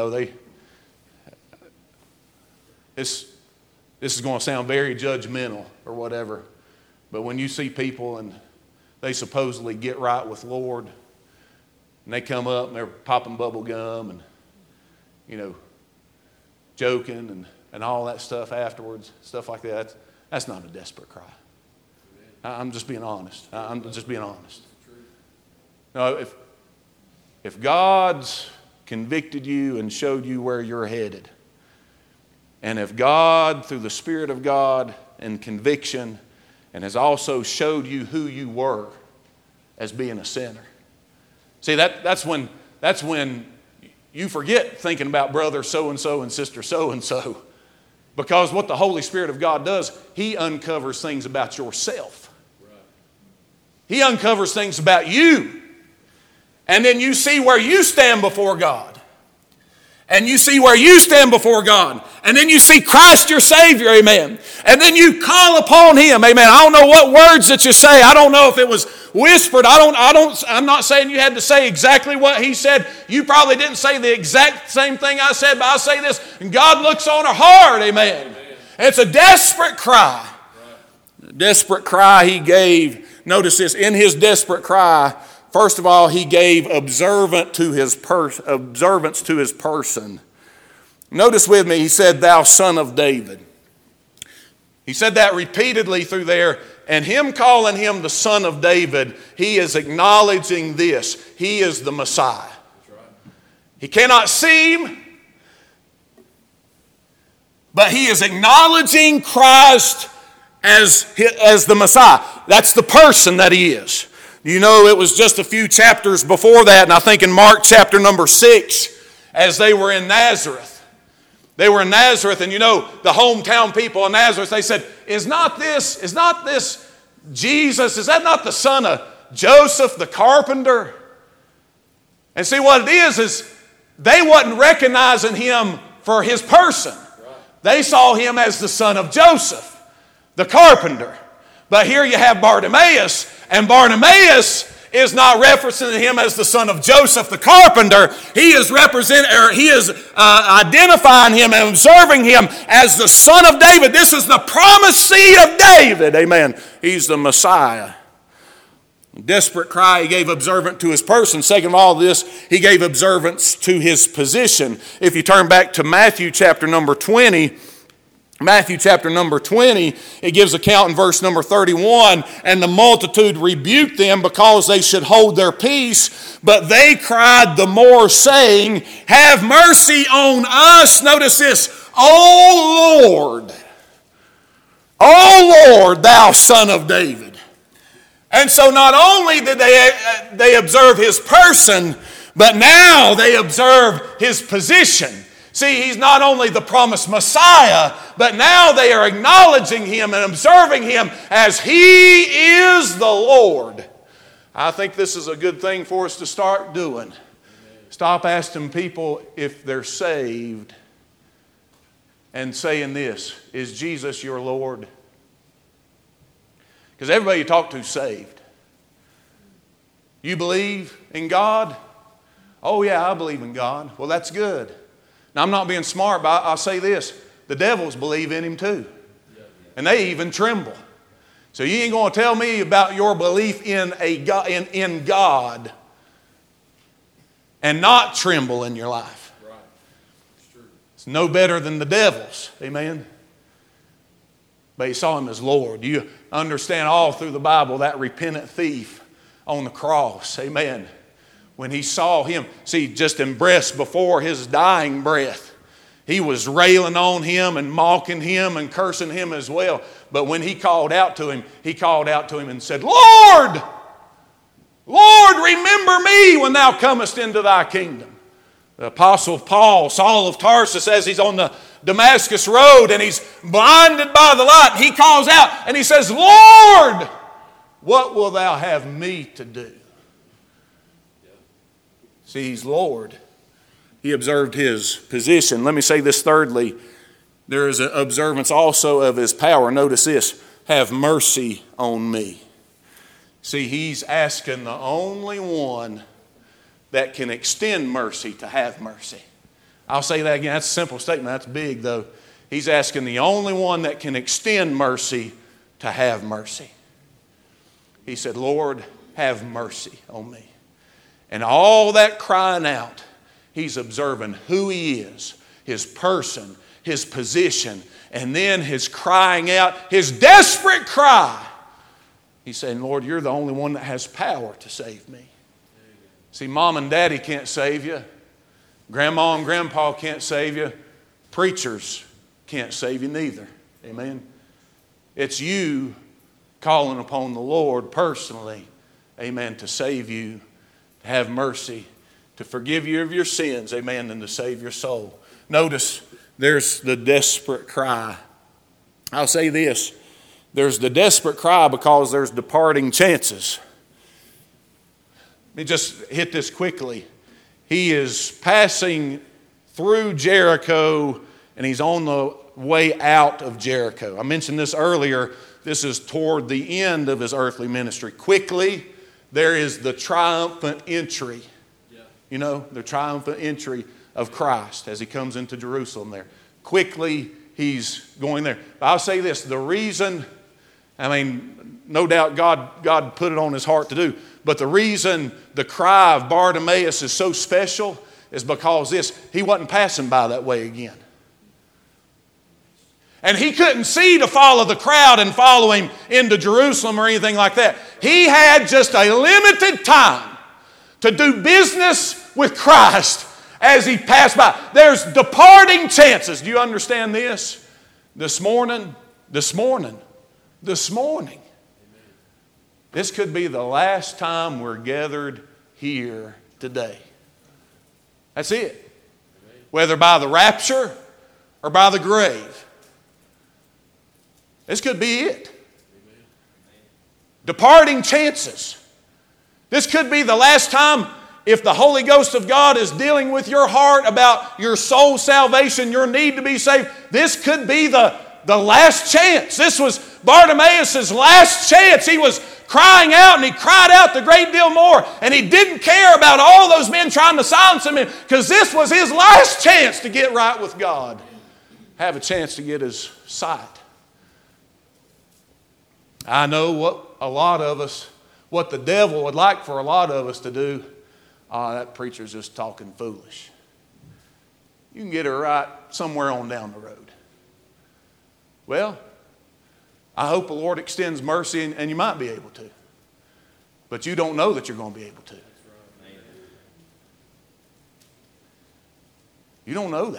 this is going to sound very judgmental or whatever, but when you see people and they supposedly get right with Lord, and they come up and they're popping bubble gum and, joking and all that stuff afterwards, stuff like that, that's not a desperate cry. I'm just being honest. I'm just being honest. No, if God's convicted you and showed you where you're headed, and if God, through the Spirit of God and conviction, and has also showed you who you were as being a sinner. See, that's when you forget thinking about brother so-and-so and sister so-and-so. Because what the Holy Spirit of God does, He uncovers things about yourself. Right. He uncovers things about you. And then you see where you stand before God. And you see where you stand before God. And then you see Christ your Savior, amen. And then you call upon Him, amen. I don't know what words that you say. I don't know if it was whispered. I'm not saying you had to say exactly what He said. You probably didn't say the exact same thing I said, but I'll say this. And God looks on our heart, amen. And it's a desperate cry. Right. The desperate cry He gave. Notice this, in His desperate cry, first of all, He gave observance to His person. Notice with me, He said, "Thou Son of David." He said that repeatedly through there, and Him calling Him the Son of David, He is acknowledging this. He is the Messiah. That's right. He cannot see Him, but He is acknowledging Christ as the Messiah. That's the person that He is. It was just a few chapters before that, and I think in Mark chapter number 6, as they were in Nazareth. They were in Nazareth, and the hometown people in Nazareth, they said, is not this Jesus, is that not the son of Joseph the carpenter? And see what it is they wasn't recognizing Him for His person. They saw Him as the son of Joseph, the carpenter. But here you have Bartimaeus, and Bartimaeus is not referencing Him as the son of Joseph the carpenter. He is identifying Him and observing Him as the Son of David. This is the promised seed of David. Amen. He's the Messiah. Desperate cry, He gave observance to His person. Second of all this, He gave observance to His position. If you turn back to Matthew chapter number 20, it gives account in verse number 31, "And the multitude rebuked them because they should hold their peace, but they cried the more, saying, Have mercy on us." Notice this, O Lord, thou Son of David." And so not only did they observe His person, but now they observe His position. See, He's not only the promised Messiah, but now they are acknowledging Him and observing Him as He is the Lord. I think this is a good thing for us to start doing. Stop asking people if they're saved and saying this, "Is Jesus your Lord?" Because everybody you talk to is saved. You believe in God? Oh yeah, I believe in God. Well, that's good. Now, I'm not being smart, but I'll say this. The devils believe in him too. And they even tremble. So you ain't going to tell me about your belief in God and not tremble in your life. Right. It's true. It's no better than the devils. Amen. But he saw him as Lord. You understand all through the Bible that repentant thief on the cross. Amen. When he saw him, see, just in breaths before his dying breath, he was railing on him and mocking him and cursing him as well. But when he called out to him and said, Lord, Lord, remember me when thou comest into thy kingdom. The Apostle Paul, Saul of Tarsus, as he's on the Damascus road and he's blinded by the light, he calls out and he says, Lord, what wilt thou have me to do? See, he's Lord. He observed his position. Let me say this thirdly. There is an observance also of his power. Notice this. Have mercy on me. See, he's asking the only one that can extend mercy to have mercy. I'll say that again. That's a simple statement. That's big, though. He's asking the only one that can extend mercy to have mercy. He said, Lord, have mercy on me. And all that crying out, he's observing who he is, his person, his position, and then his crying out, his desperate cry. He's saying, Lord, you're the only one that has power to save me. See, mom and daddy can't save you. Grandma and grandpa can't save you. Preachers can't save you neither. Amen. It's you calling upon the Lord personally, amen, to save you, to have mercy, to forgive you of your sins, amen, and to save your soul. Notice there's the desperate cry. I'll say this. There's the desperate cry because there's departing chances. Let me just hit this quickly. He is passing through Jericho and he's on the way out of Jericho. I mentioned this earlier. This is toward the end of his earthly ministry. Quickly, there is the triumphant entry. You know, the triumphant entry of Christ as he comes into Jerusalem there. Quickly, he's going there. But I'll say this, the reason, no doubt God put it on his heart to do, but the reason the cry of Bartimaeus is so special is because he wasn't passing by that way again. And he couldn't see to follow the crowd and follow him into Jerusalem or anything like that. He had just a limited time to do business with Christ as he passed by. There's departing chances. Do you understand this? This morning, this could be the last time we're gathered here today. That's it. Whether by the rapture or by the grave. This could be it. Departing chances. This could be the last time, if the Holy Ghost of God is dealing with your heart about your soul salvation, your need to be saved. This could be the last chance. This was Bartimaeus' last chance. He was crying out, and he cried out the great deal more. And he didn't care about all those men trying to silence him, because this was his last chance to get right with God. Have a chance to get his sight. I know what the devil would like for a lot of us to do. That preacher's just talking foolish. You can get her right somewhere on down the road. Well, I hope the Lord extends mercy, and you might be able to. But you don't know that you're going to be able to. You don't know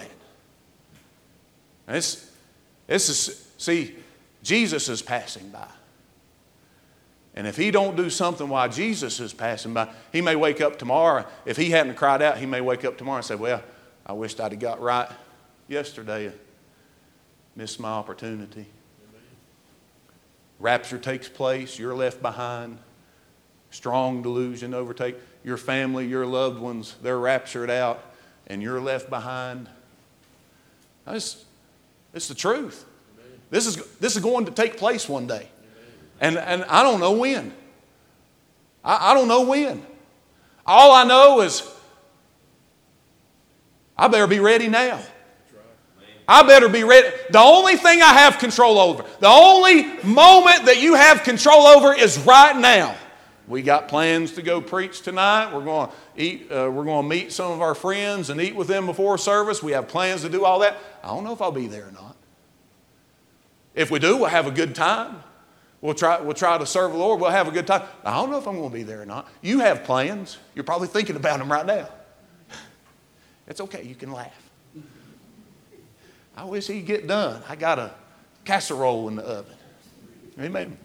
that. See, Jesus is passing by. And if he don't do something while Jesus is passing by, he may wake up tomorrow. If he hadn't cried out, he may wake up tomorrow and say, well, I wished I'd have got right yesterday. Missed my opportunity. Amen. Rapture takes place. You're left behind. Strong delusion overtake. Your family, your loved ones, they're raptured out, and you're left behind. It's the truth. Amen. This is going to take place one day. And I don't know when. I don't know when. All I know is I better be ready now. I better be ready. The only thing I have control over, the only moment that you have control over is right now. We got plans to go preach tonight. We're going to eat. We're going to meet some of our friends and eat with them before service. We have plans to do all that. I don't know if I'll be there or not. If we do, we'll have a good time. We'll try to serve the Lord. We'll have a good time. I don't know if I'm going to be there or not. You have plans. You're probably thinking about them right now. It's okay. You can laugh. I wish he'd get done. I got a casserole in the oven. Amen.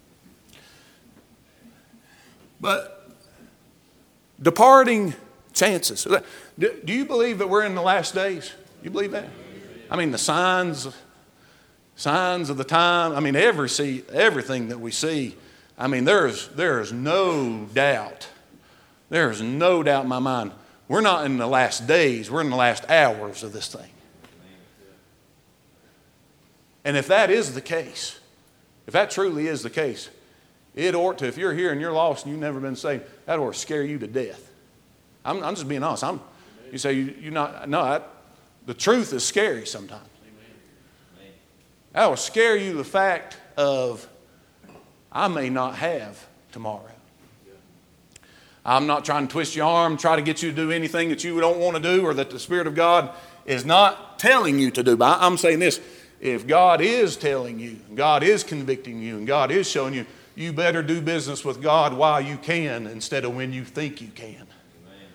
But departing chances. Do you believe that we're in the last days? Do you believe that? I mean, the signs of the time. I mean, everything that we see. I mean, there is no doubt. There is no doubt in my mind. We're not in the last days. We're in the last hours of this thing. And if that is the case, if that truly is the case, it ought to, if you're here and you're lost and you've never been saved, that ought to scare you to death. I'm just being honest. You say you're not, no, the truth is scary sometimes. That will scare you the fact of, I may not have tomorrow. I'm not trying to twist your arm, try to get you to do anything that you don't want to do or that the Spirit of God is not telling you to do. But I'm saying this, if God is telling you, God is convicting you, and God is showing you, you better do business with God while you can instead of when you think you can. Amen.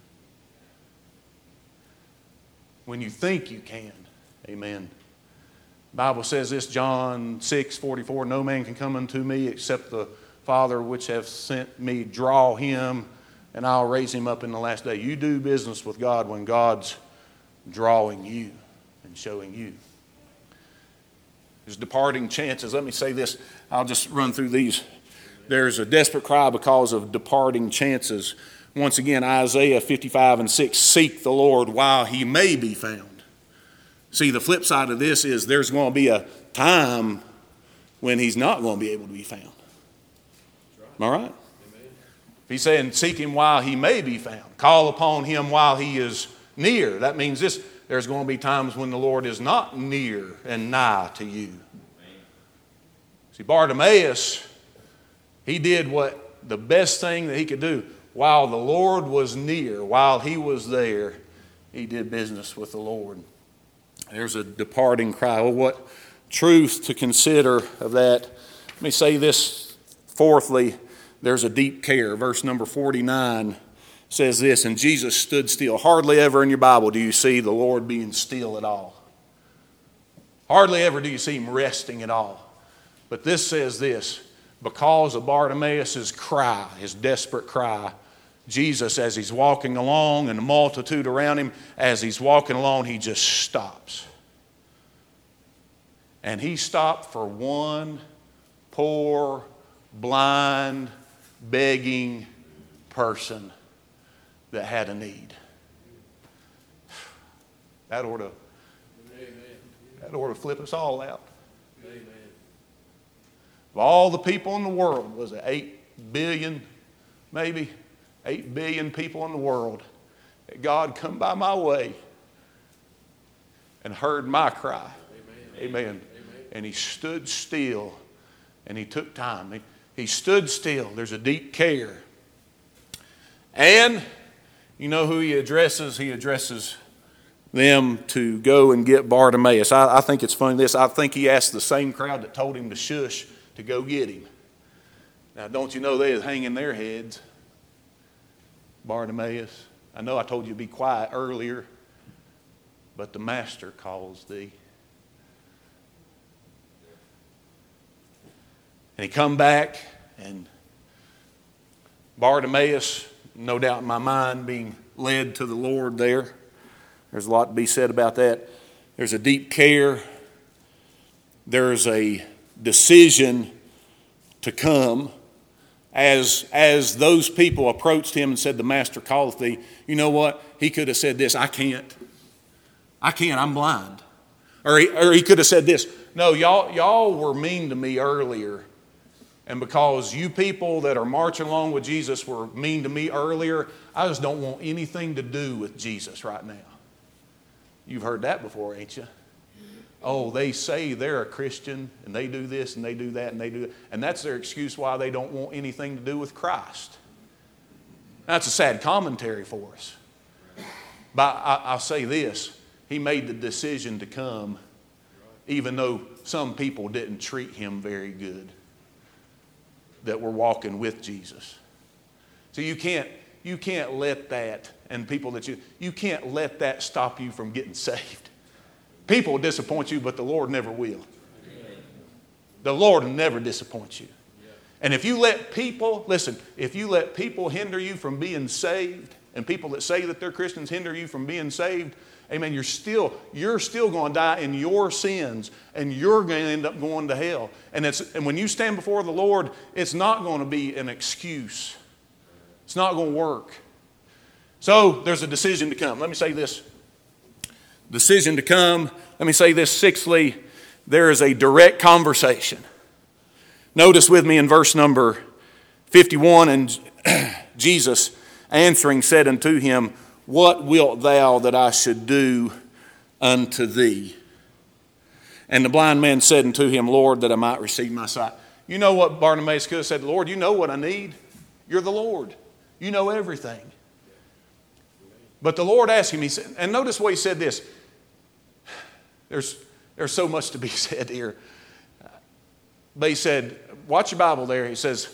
When you think you can. Amen. The Bible says this, John 6:44, no man can come unto me except the Father which hath sent me draw him, and I'll raise him up in the last day. You do business with God when God's drawing you and showing you. There's departing chances. Let me say this. I'll just run through these. There's a desperate cry because of departing chances. Once again, Isaiah 55:6, seek the Lord while he may be found. See, the flip side of this is there's going to be a time when he's not going to be able to be found. Am I right? If he's saying seek him while he may be found, call upon him while he is near. That means this. There's going to be times when the Lord is not near and nigh to you. See, Bartimaeus, he did the best thing that he could do. While the Lord was near, while he was there, he did business with the Lord. There's a departing cry. Well, what truth to consider of that? Let me say this fourthly. There's a deep care. Verse number 49 says this, and Jesus stood still. Hardly ever in your Bible do you see the Lord being still at all. Hardly ever do you see him resting at all. But this says this, because of Bartimaeus' cry, his desperate cry, Jesus, as he's walking along and the multitude around him, as he's walking along, he just stops. And he stopped for one poor, blind, begging person that had a need. That ought to flip us all out. Amen. Of all the people in the world, was it 8 billion, maybe 8 billion people in the world, that God come by my way and heard my cry. Amen. Amen. Amen. And he stood still and he took time. He stood still. There's a deep care. And you know who he addresses? He addresses them to go and get Bartimaeus. I think it's funny this. I think he asked the same crowd that told him to shush to go get him. Now, don't you know they was hanging their heads? Bartimaeus, I know I told you to be quiet earlier, but the Master calls thee. And he come back, and Bartimaeus, no doubt in my mind, being led to the Lord there. There's a lot to be said about that. There's a deep care. There's a decision to come. As those people approached him and said, the Master calleth thee, you know what? He could have said this, I can't, I'm blind. Or he could have said this, no, y'all were mean to me earlier. And because you people that are marching along with Jesus were mean to me earlier, I just don't want anything to do with Jesus right now. You've heard that before, ain't you? Oh, they say they're a Christian, and they do this, and they do that, and they do that. And that's their excuse why they don't want anything to do with Christ. That's a sad commentary for us. But I'll say this. He made the decision to come, even though some people didn't treat him very good, that were walking with Jesus. So you can't let that, and people that you can't let that stop you from getting saved. People will disappoint you, but the Lord never will. The Lord will never disappoint you. And if you let people, listen, if you let people hinder you from being saved, and people that say that they're Christians hinder you from being saved, amen, you're still going to die in your sins, and you're going to end up going to hell. And when you stand before the Lord, it's not going to be an excuse. It's not going to work. So there's a decision to come. Let me say this. Decision to come. Let me say this. Sixthly, there is a direct conversation. Notice with me in verse number 51, and Jesus answering said unto him, What wilt thou that I should do unto thee? And the blind man said unto him, Lord, that I might receive my sight. You know what Bartimaeus could have said? Lord, you know what I need. You're the Lord. You know everything. But the Lord asked him, he said, and notice what he said this. There's so much to be said here. But he said, watch your Bible there. He says,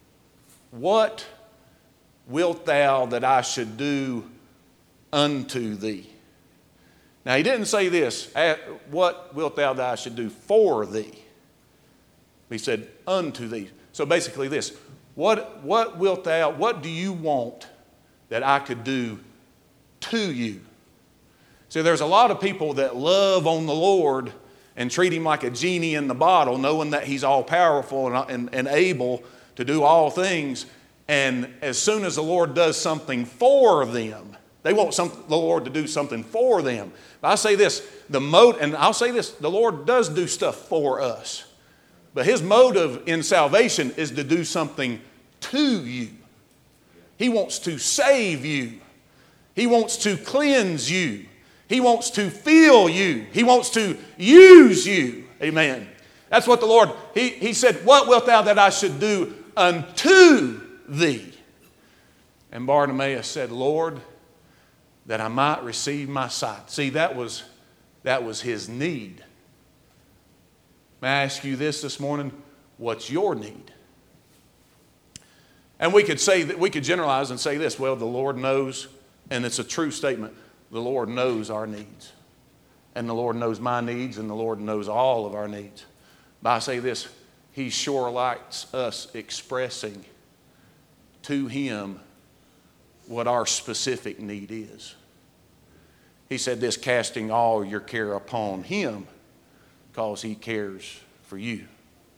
What wilt thou that I should do unto thee? Now he didn't say this, what wilt thou that I should do for thee? He said, unto thee. So basically this, what do you want that I could do to you? See, there's a lot of people that love on the Lord and treat him like a genie in the bottle, knowing that he's all powerful and able to do all things. And as soon as the Lord does something for them, they want the Lord to do something for them. But I say this, and I'll say this, the Lord does do stuff for us. But his motive in salvation is to do something to you. He wants to save you. He wants to cleanse you. He wants to fill you. He wants to use you. Amen. That's what the Lord, he said, What wilt thou that I should do unto thee? And Bartimaeus said, Lord, that I might receive my sight. See, that was his need. May I ask you this morning? What's your need? And we could generalize and say this, well, the Lord knows, and it's a true statement. The Lord knows our needs. And the Lord knows my needs, and the Lord knows all of our needs. But I say this, he sure likes us expressing to him what our specific need is. He said this, casting all your care upon him because he cares for you.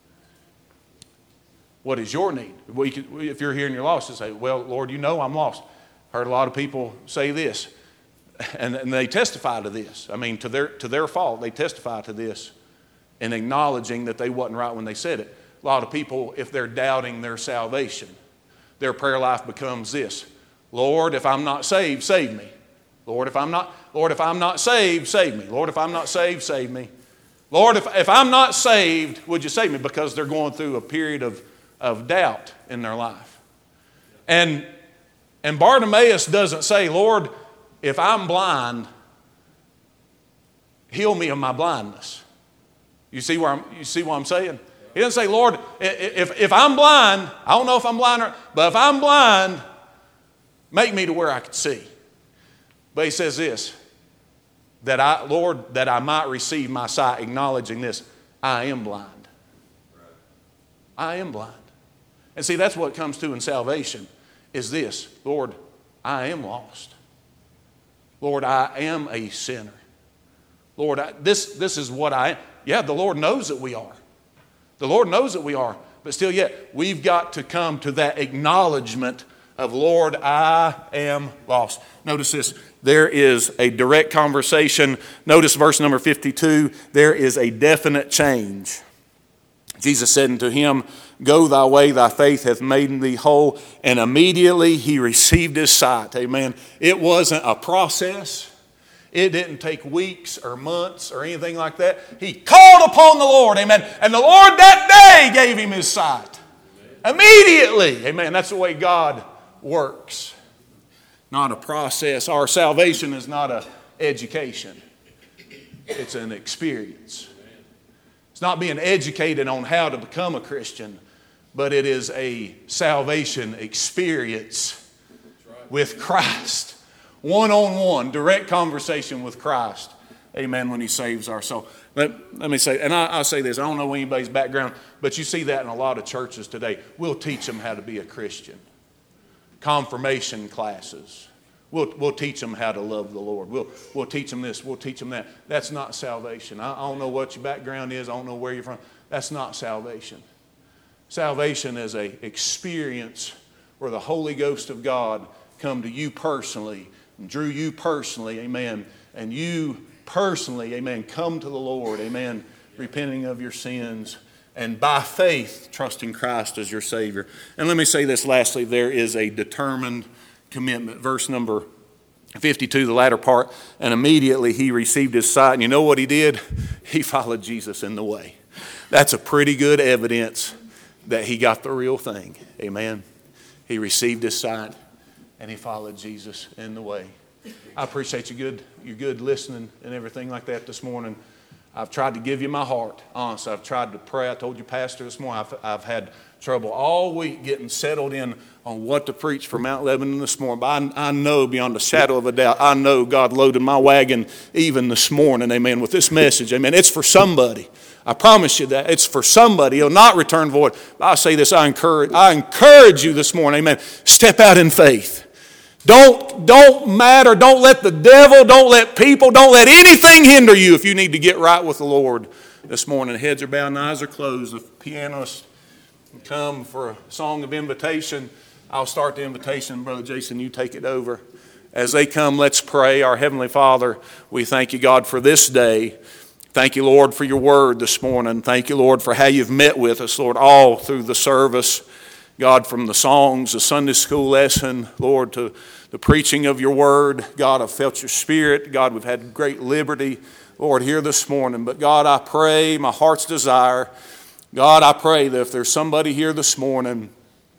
What is your need? If you're here and you're lost, you say, well, Lord, you know I'm lost. Heard a lot of people say this, and they testify to this. I mean, to their fault, they testify to this in acknowledging that they wasn't right when they said it. A lot of people, if they're doubting their salvation, their prayer life becomes this: Lord, if I'm not saved, save me. Lord, if I'm not saved, save me. Lord, if I'm not saved, save me. Lord, if I'm not saved, would you save me? Because they're going through a period of doubt in their life. And Bartimaeus doesn't say, Lord, if I'm blind, heal me of my blindness. You see what I'm saying? He doesn't say, Lord, if I'm blind, I don't know if I'm blind but if I'm blind, make me to where I can see. But he says this, Lord, that I might receive my sight, acknowledging this, I am blind. I am blind. And see, that's what comes to in salvation, is this: Lord, I am lost. Lord, I am a sinner. Lord, this is what I am. Yeah, the Lord knows that we are. The Lord knows that we are. But still yet, we've got to come to that acknowledgement of, Lord, I am lost. Notice this. There is a direct conversation. Notice verse number 52. There is a definite change. Jesus said unto him, Go thy way, thy faith hath made thee whole. And immediately he received his sight. Amen. It wasn't a process. It didn't take weeks or months or anything like that. He called upon the Lord, amen. And the Lord that day gave him his sight. Immediately, amen. That's the way God works. Not a process. Our salvation is not an education. It's an experience. It's not being educated on how to become a Christian, but it is a salvation experience with Christ. One-on-one, direct conversation with Christ. Amen, when he saves our soul. Let me say, and I'll say this, I don't know anybody's background, but you see that in a lot of churches today. We'll teach them how to be a Christian. Confirmation classes. We'll teach them how to love the Lord. We'll teach them this, we'll teach them that. That's not salvation. I don't know what your background is, I don't know where you're from. That's not salvation. Salvation is an experience where the Holy Ghost of God come to you personally, and drew you personally, amen, and you personally, amen, come to the Lord, amen, repenting of your sins, and by faith, trusting Christ as your Savior. And let me say this lastly, there is a determined commitment. Verse number 52, the latter part, and immediately he received his sight. And you know what he did? He followed Jesus in the way. That's a pretty good evidence that he got the real thing. Amen. He received his sight and he followed Jesus in the way. I appreciate your good listening and everything like that this morning. I've tried to give you my heart. Honestly, I've tried to pray. I told you, Pastor, this morning I've had trouble all week getting settled in on what to preach for Mount Lebanon this morning. But I know beyond a shadow of a doubt, I know God loaded my wagon even this morning, amen, with this message. Amen. It's for somebody. I promise you that. It's for somebody. It'll not return void. I say this, I encourage you this morning, amen. Step out in faith. Don't let the devil, don't let people, don't let anything hinder you if you need to get right with the Lord this morning. Heads are bowed and eyes are closed. The pianists come for a song of invitation. I'll start the invitation. Brother Jason, you take it over. As they come, let's pray. Our Heavenly Father, we thank you, God, for this day. Thank you, Lord, for your word this morning. Thank you, Lord, for how you've met with us, Lord, all through the service. God, from the songs, the Sunday school lesson, Lord, to the preaching of your word. God, I've felt your spirit. God, we've had great liberty, Lord, here this morning. But God, I pray, my heart's desire, God, I pray that if there's somebody here this morning,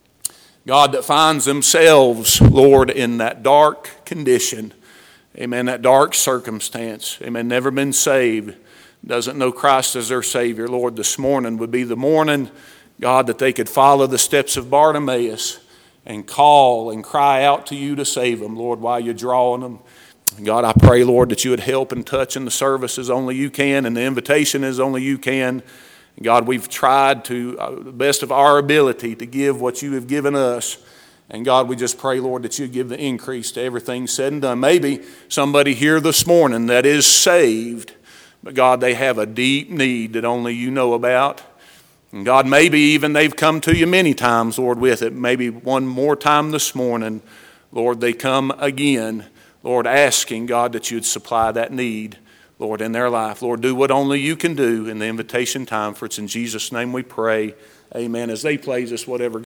God, that finds themselves, Lord, in that dark condition, amen, that dark circumstance, amen, never been saved, doesn't know Christ as their Savior, Lord, this morning would be the morning, God, that they could follow the steps of Bartimaeus and call and cry out to you to save them, Lord, while you're drawing them. God, I pray, Lord, that you would help and touch in the service as only you can and the invitation as only you can. God, we've tried to the best of our ability to give what you have given us. And God, we just pray, Lord, that you give the increase to everything said and done. Maybe somebody here this morning that is saved, but God, they have a deep need that only you know about. And God, maybe even they've come to you many times, Lord, with it. Maybe one more time this morning, Lord, they come again, Lord, asking, God, that you'd supply that need, Lord, in their life. Lord, do what only you can do in the invitation time, for it's in Jesus' name we pray. Amen. As they play just whatever